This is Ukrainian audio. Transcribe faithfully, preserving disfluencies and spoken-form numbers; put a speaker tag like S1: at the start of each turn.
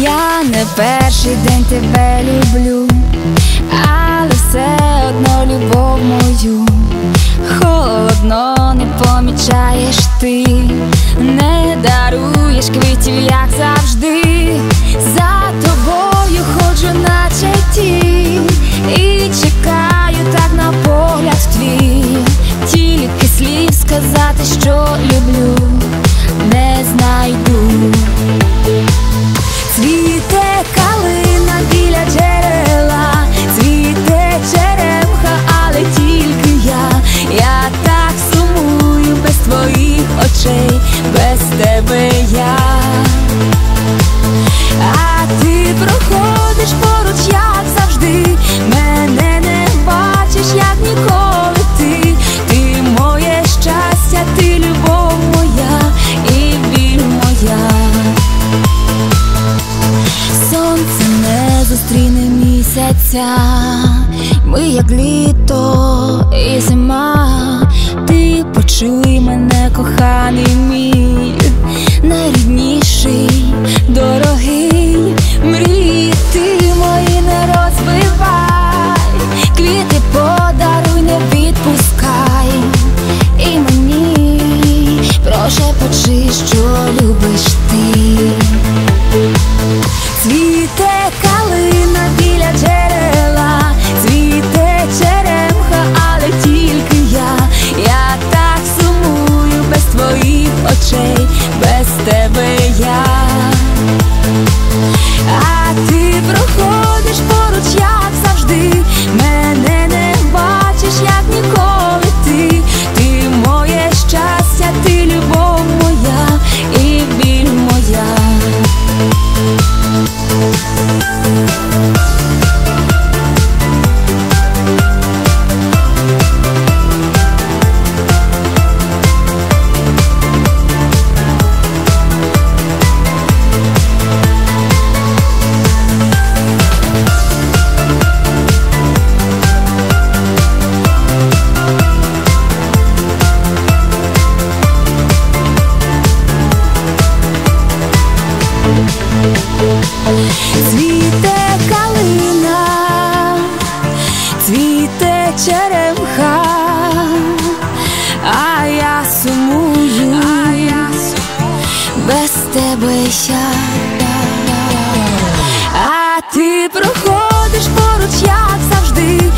S1: Я не перший день тебе люблю, але все одно любов мою холодно не помічаєш ти, не даруєш квітів, як завжди. За тобою ходжу наче тінь і чекаю так на погляд твій. Тільки слів сказати, що люблю, не знайду. Цвіте калина біля джерела, цвіте черемха, але тільки я. Я так сумую без твоїх очей, без тебе я. А ти проходиш поруч, як завжди, мене не бачиш, як ніколи ти. Ти моє щастя, ти любов моя і біль моя. Сонце не зустріне місяця, ми як літо і зима. Ти почуй мене, коханий мій, найрідніший, дорогий. Мрії ти мої не розбивай, квіти подаруй, не відпускай. І мені прошепочи, що любиш ти. Цвіте калина біля джерела, цвіте черемха, але тільки я. Я так сумую без твоїх очей, без тебе я. А ти проходиш поруч, як завжди, мене не бачиш, як ніколи ти. Ти моє щастя, ти любов моя і біль моя. Цвіте калина, цвіте черемха, а я сумую, без тебе я. А ти проходиш поруч, як завжди,